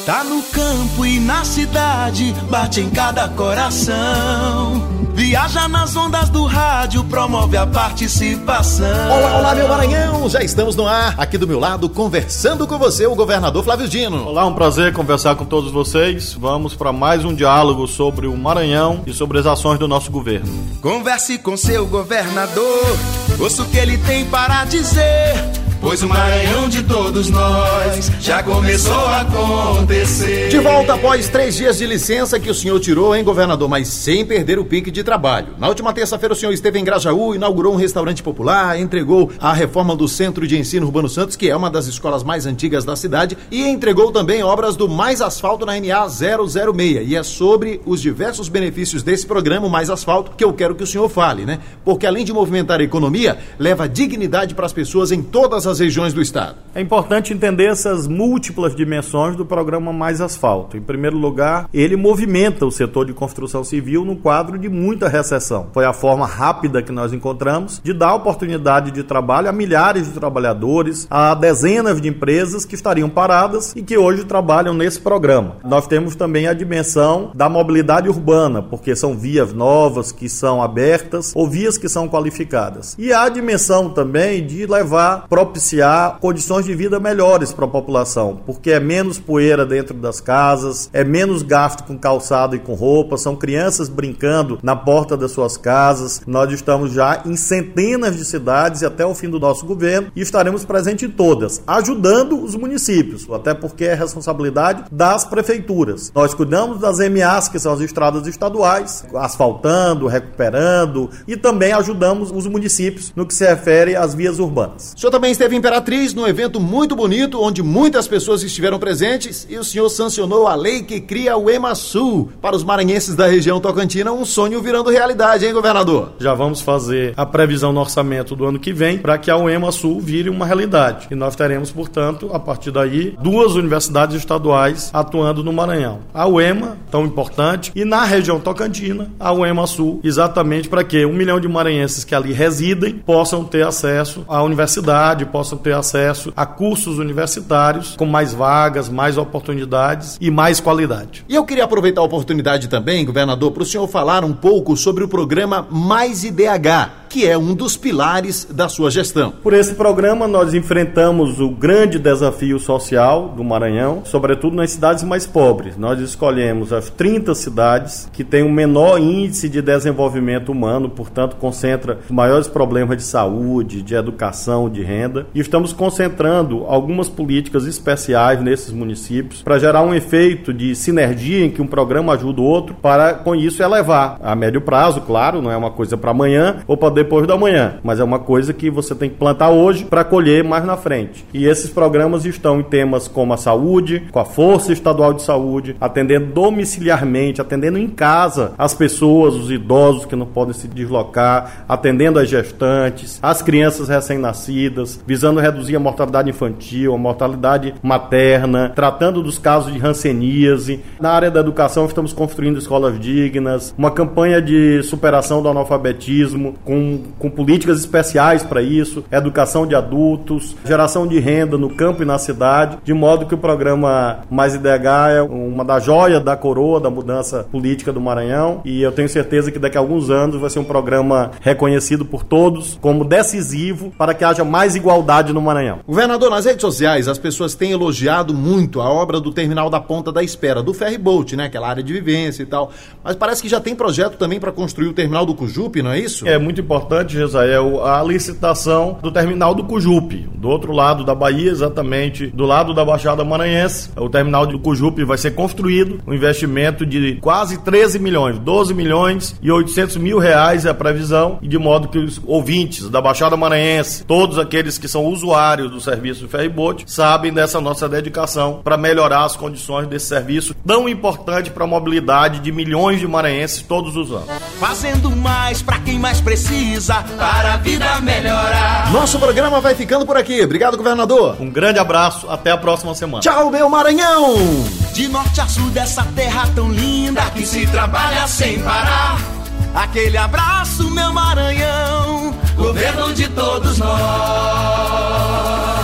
Tá no campo e na cidade, bate em cada coração. Viaja nas ondas do rádio, promove a participação. Olá, olá, meu Maranhão! Já estamos no ar, aqui do meu lado, conversando com você, o governador Flávio Dino. Olá, um prazer conversar com todos vocês. Vamos para mais um diálogo sobre o Maranhão e sobre as ações do nosso governo. Converse com seu governador, ouça o que ele tem para dizer. Pois o Maranhão de todos nós já começou a acontecer. De volta após 3 dias de licença que o senhor tirou, hein, governador? Mas sem perder o pique de trabalho. Na última terça-feira o senhor esteve em Grajaú, inaugurou um restaurante popular, entregou a reforma do Centro de Ensino Urbano Santos, que é uma das escolas mais antigas da cidade, e entregou também obras do Mais Asfalto na NA 006. E é sobre os diversos benefícios desse programa, o Mais Asfalto, que eu quero que o senhor fale, né? Porque além de movimentar a economia, leva dignidade para as pessoas em todas as regiões do estado. É importante entender essas múltiplas dimensões do programa Mais Asfalto. Em primeiro lugar, ele movimenta o setor de construção civil no quadro de muita recessão. Foi a forma rápida que nós encontramos de dar oportunidade de trabalho a milhares de trabalhadores, a dezenas de empresas que estariam paradas e que hoje trabalham nesse programa. Nós temos também a dimensão da mobilidade urbana, porque são vias novas que são abertas ou vias que são qualificadas. E há a dimensão também de levar, propiciar condições de vida melhores para a população, porque é menos poeira dentro das casas, é menos gasto com calçado e com roupa, são crianças brincando na porta das suas casas. Nós estamos já em centenas de cidades e até o fim do nosso governo e estaremos presentes em todas, ajudando os municípios, até porque é responsabilidade das prefeituras. Nós cuidamos das MAs, que são as estradas estaduais, asfaltando, recuperando, e também ajudamos os municípios no que se refere às vias urbanas. O senhor também esteve em Imperatriz, num evento muito bonito, onde muitas pessoas estiveram presentes, e o senhor sancionou a lei que cria o EMASul. Para os maranhenses da região tocantina, um sonho virando realidade, hein, governador? Já vamos fazer a previsão no orçamento do ano que vem para que a EMASul vire uma realidade. E nós teremos, portanto, a partir daí, 2 universidades estaduais atuando no Maranhão. A UEMA, tão importante, e na região tocantina, a EMASul, exatamente para que 1 milhão de maranhenses que ali residem possam ter acesso à universidade, possam ter acesso a cursos universitários com mais vagas, mais oportunidades e mais qualidade. E eu queria aproveitar a oportunidade também, governador, para o senhor falar um pouco sobre o programa Mais IDH, que é um dos pilares da sua gestão. Por esse programa, nós enfrentamos o grande desafio social do Maranhão, sobretudo nas cidades mais pobres. Nós escolhemos as 30 cidades que têm o menor índice de desenvolvimento humano, portanto, concentra os maiores problemas de saúde, de educação, de renda, e estamos concentrando algumas políticas especiais nesses municípios para gerar um efeito de sinergia em que um programa ajuda o outro, para, com isso, elevar a médio prazo, claro, não é uma coisa para amanhã ou para depois da manhã, mas é uma coisa que você tem que plantar hoje para colher mais na frente. E esses programas estão em temas como a saúde, com a Força Estadual de Saúde, atendendo domiciliarmente, atendendo em casa as pessoas, os idosos que não podem se deslocar, atendendo as gestantes, as crianças recém-nascidas, visando reduzir a mortalidade infantil, a mortalidade materna, tratando dos casos de hanseníase. Na área da educação, estamos construindo escolas dignas, uma campanha de superação do analfabetismo, com políticas especiais para isso, educação de adultos, geração de renda no campo e na cidade, de modo que o programa Mais IDH é uma das joias da coroa da mudança política do Maranhão, e eu tenho certeza que daqui a alguns anos vai ser um programa reconhecido por todos como decisivo para que haja mais igualdade no Maranhão. Governador, nas redes sociais as pessoas têm elogiado muito a obra do terminal da Ponta da Espera, do ferryboat, né, aquela área de vivência e tal, mas parece que já tem projeto também para construir o terminal do Cujupe, não é isso? É muito importante, Jezael, a licitação do terminal do Cujupe, do outro lado da Bahia, exatamente do lado da Baixada Maranhense. O terminal do Cujupe vai ser construído, um investimento de quase 13 milhões, 12 milhões e 800 mil reais é a previsão, e de modo que os ouvintes da Baixada Maranhense, todos aqueles que são usuários do serviço do ferryboat, sabem dessa nossa dedicação para melhorar as condições desse serviço tão importante para a mobilidade de milhões de maranhenses todos os anos. Fazendo mais para quem mais precisa, para a vida melhorar. Nosso programa vai ficando por aqui. Obrigado, governador. Um grande abraço, até a próxima semana. Tchau, meu Maranhão! De norte a sul dessa terra tão linda que se trabalha sem parar. Aquele abraço, meu Maranhão, governo de todos nós.